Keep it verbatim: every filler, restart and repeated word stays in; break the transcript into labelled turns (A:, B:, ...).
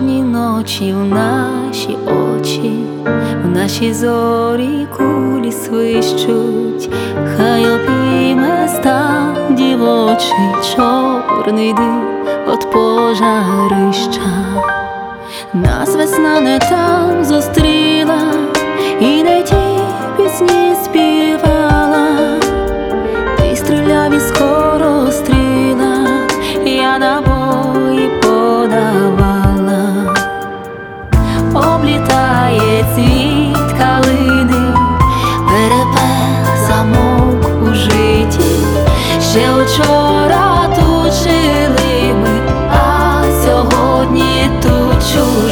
A: чорні ночі в наші очі, в наші зорі кулі свищуть, хай обійме стан дівочий чорний дим от пожарища. Нас весна не там зустріла і не ті пісні співала, ти стріляв із скоростріла, я набої подавала. Облітає цвіт калини, перепел замовк у житті. Ще учора тут жили ми, а сьогодні тут чужі.